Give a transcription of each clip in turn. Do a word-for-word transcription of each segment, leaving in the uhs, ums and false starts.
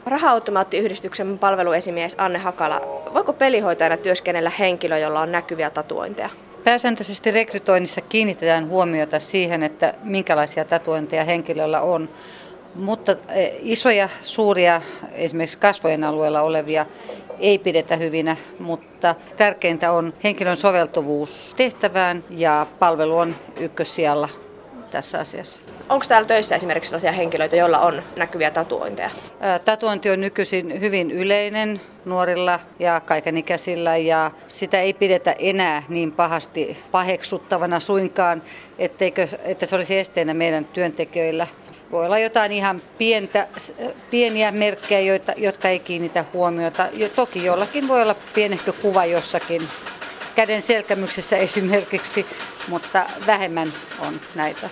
Raha-automaattiyhdistyksen palveluesimies Anne Hakala, voiko pelihoitajana työskennellä henkilö, jolla on näkyviä tatuointeja? Pääsääntöisesti rekrytoinnissa kiinnitetään huomiota siihen, että minkälaisia tatuointeja henkilöllä on. Mutta isoja, suuria, esimerkiksi kasvojen alueella olevia ei pidetä hyvinä, mutta tärkeintä on henkilön soveltuvuus tehtävään ja palvelu on ykkössijalla tässä asiassa. Onko täällä töissä esimerkiksi sellaisia henkilöitä, joilla on näkyviä tatuointeja? Tatuointi on nykyisin hyvin yleinen nuorilla ja kaikenikäisillä ja sitä ei pidetä enää niin pahasti paheksuttavana suinkaan, etteikö, että se olisi esteenä meidän työntekijöillä. Voi olla jotain ihan pientä, pieniä merkkejä, joita, jotka ei kiinnitä huomiota. Toki jollakin voi olla pienehkö kuva jossakin, käden selkämyksessä esimerkiksi, mutta vähemmän on näitä.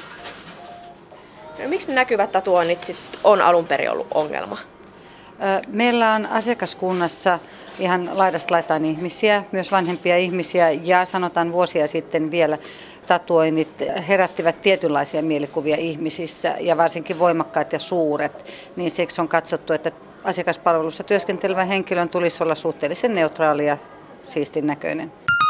Miksi ne näkyvät tatuoinnit sit on alun perin ollut ongelma? Meillä on asiakaskunnassa ihan laidasta laitaan ihmisiä, myös vanhempia ihmisiä ja sanotaan vuosia sitten vielä tatuoinnit herättivät tietynlaisia mielikuvia ihmisissä ja varsinkin voimakkaat ja suuret, niin siksi on katsottu, että asiakaspalvelussa työskentelevän henkilön tulisi olla suhteellisen neutraali ja siistin näköinen.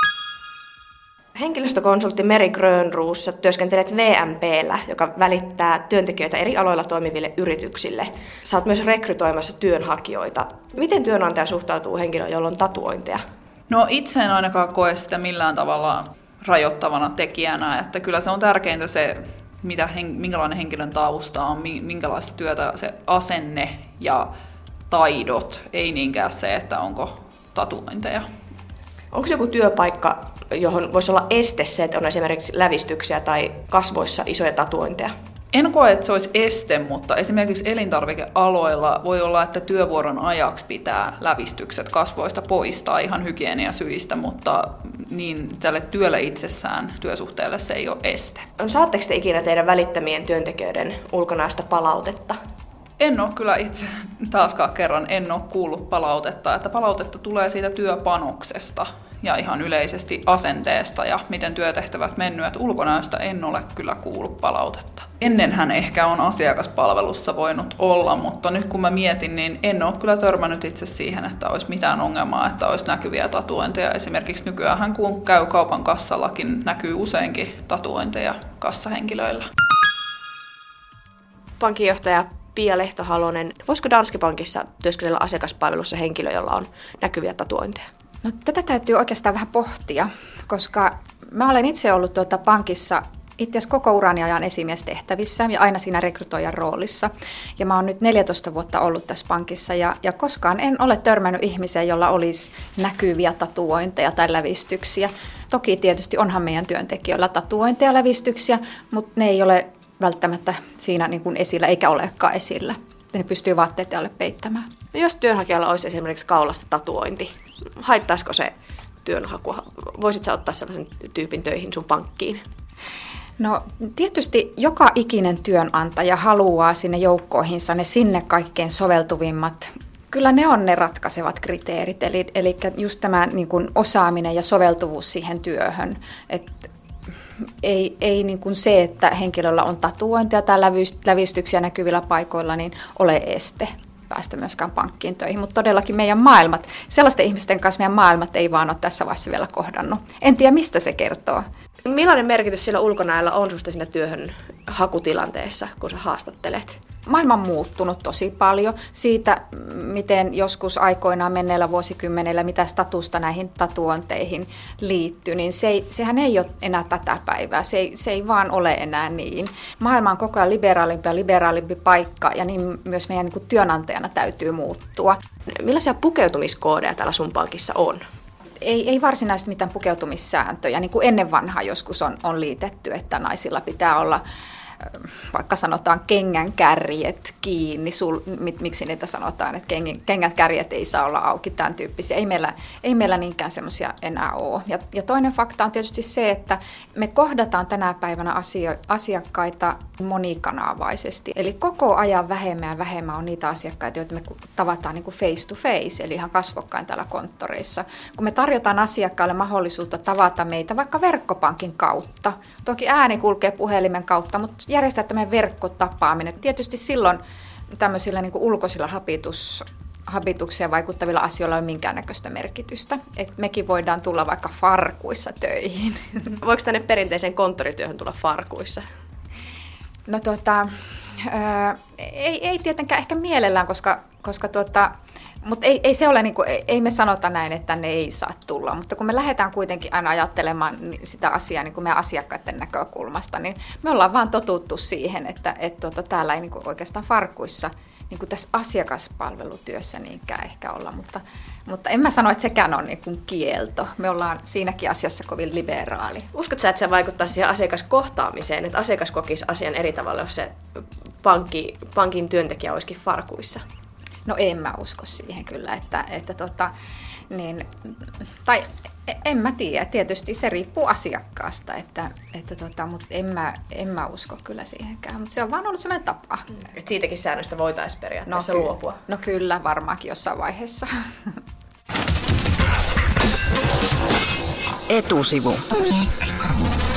Henkilöstökonsultti Meri Grönroos, työskentelet V M P:llä, joka välittää työntekijöitä eri aloilla toimiville yrityksille. Sä oot myös rekrytoimassa työnhakijoita. Miten työnantaja suhtautuu henkilöön, jolla on tatuointeja? No itse en ainakaan koe sitä millään tavalla rajoittavana tekijänä, että kyllä se on tärkeintä se, mitä, minkälainen henkilön tausta on, minkälaista työtä se asenne ja taidot, ei niinkään se, että onko tatuointeja. Onko se joku työpaikka, johon voisi olla este se, että on esimerkiksi lävistyksiä tai kasvoissa isoja tatuointeja? En koe, että se olisi este, mutta esimerkiksi elintarvikealoilla voi olla, että työvuoron ajaksi pitää lävistykset kasvoista poistaa ihan hygieniasyistä, mutta niin tälle työlle itsessään, työsuhteelle se ei ole este. Saatteko te ikinä teidän välittämien työntekijöiden ulkonaista palautetta? En ole kyllä itse taaskaan kerran, en ole kuullut palautetta, että palautetta tulee siitä työpanoksesta ja ihan yleisesti asenteesta ja miten työtehtävät mennyt, että ulkonäöstä en ole kyllä kuullut palautetta. Ennenhän ehkä on asiakaspalvelussa voinut olla, mutta nyt kun mä mietin, niin en ole kyllä törmännyt itse siihen, että olisi mitään ongelmaa, että olisi näkyviä tatuointeja. Esimerkiksi nykyään kun käy kaupan kassallakin, näkyy useinkin tatuointeja kassahenkilöillä. Pankinjohtaja Pia Lehto-Halonen, voisiko Danske Bankissa työskennellä asiakaspalvelussa henkilö, jolla on näkyviä tatuointeja? No, tätä täytyy oikeastaan vähän pohtia, koska mä olen itse ollut tuota pankissa itse asiassa koko urani ajan esimiestehtävissä ja aina siinä rekrytoijan roolissa. Ja mä oon nyt neljätoista vuotta ollut tässä pankissa ja, ja koskaan en ole törmännyt ihmiseen, jolla olisi näkyviä tatuointeja tai lävistyksiä. Toki tietysti onhan meidän työntekijöillä tatuointeja ja lävistyksiä, mutta ne ei ole välttämättä siinä niin kuin esillä eikä olekaan esillä. Ne pystyy vaatteiden alle peittämään. No jos työnhakijalla olisi esimerkiksi kaulasta tatuointi, haittaisiko se työnhakua? Voisitko ottaa sellaisen tyypin töihin sun pankkiin? No tietysti joka ikinen työnantaja haluaa sinne joukkoihinsa ne sinne kaikkein soveltuvimmat. Kyllä ne on ne ratkaisevat kriteerit, eli, eli just tämä niin kuin osaaminen ja soveltuvuus siihen työhön. Et ei ei niin kuin se, että henkilöllä on tatuointia tai lävistyksiä näkyvillä paikoilla, niin ole este päästä myöskään pankkiin töihin. Mutta todellakin meidän maailmat, sellaisten ihmisten kanssa meidän maailmat ei vaan ole tässä vaiheessa vielä kohdannut. En tiedä, mistä se kertoo. Millainen merkitys sillä ulkonäöllä on susta siinä työhön hakutilanteessa, kun sä haastattelet? Maailma on muuttunut tosi paljon siitä, miten joskus aikoinaan menneillä vuosikymmenellä, mitä statusta näihin tatuointeihin liittyy, niin se ei, sehän ei ole enää tätä päivää. Se ei, se ei vaan ole enää niin. Maailma on koko ajan liberaalimpi ja liberaalimpi paikka, ja niin myös meidän niin kuin työnantajana täytyy muuttua. Millaisia pukeutumiskoodeja täällä sun pankissa on? Ei, ei varsinaisesti mitään pukeutumissääntöjä, niin kuin ennen vanhaa joskus on, on liitetty, että naisilla pitää olla vaikka sanotaan kengänkärjet kiinni, sul, mit, miksi niitä sanotaan, että kengänkärjet ei saa olla auki, tämän tyyppisiä. Ei meillä, ei meillä niinkään semmoisia enää ole. Ja, ja toinen fakta on tietysti se, että me kohdataan tänä päivänä asio, asiakkaita monikanavaisesti. Eli koko ajan vähemmän ja vähemmän on niitä asiakkaita, joita me tavataan niin kuin face to face, eli ihan kasvokkain täällä konttoreissa. Kun me tarjotaan asiakkaille mahdollisuutta tavata meitä vaikka verkkopankin kautta, toki ääni kulkee puhelimen kautta, mutta järjestää tämmöinen verkkotapaaminen. Tietysti silloin tämmöisillä niin kuin ulkoisilla habitus, habitukseen vaikuttavilla asioilla ei ole minkäännäköistä merkitystä. Et mekin voidaan tulla vaikka farkuissa töihin. Voiko tänne perinteiseen konttorityöhön tulla farkuissa? No tota, ää, ei, ei tietenkään ehkä mielellään, koska, koska tuota, mutta ei, ei se ole, niin kuin, ei me sanota näin, että ne ei saa tulla, mutta kun me lähdetään kuitenkin aina ajattelemaan sitä asiaa niin kuin meidän asiakkaiden näkökulmasta, niin me ollaan vaan totuttu siihen, että et, tuota, täällä ei niin kuin oikeastaan farkuissa, niin kuin tässä asiakaspalvelutyössä niinkään ehkä olla, mutta, mutta en mä sano, että sekään on niin kuin kielto. Me ollaan siinäkin asiassa kovin liberaali. Uskotko sä, että se vaikuttaa siihen asiakaskohtaamiseen, että asiakas kokisi asian eri tavalla, jos se pankki, pankin työntekijä olisikin farkuissa? No en mä usko siihen kyllä, että, että tota, niin, tai en mä tiedä, tietysti se riippuu asiakkaasta, että, että tota, mutta en mä, en mä usko kyllä siihenkään, mutta se on vaan ollut sellainen tapa. Et siitäkin säännöstä voitaisiin periaatteessa no, luopua? No kyllä, varmaankin jossain vaiheessa. Etusivu.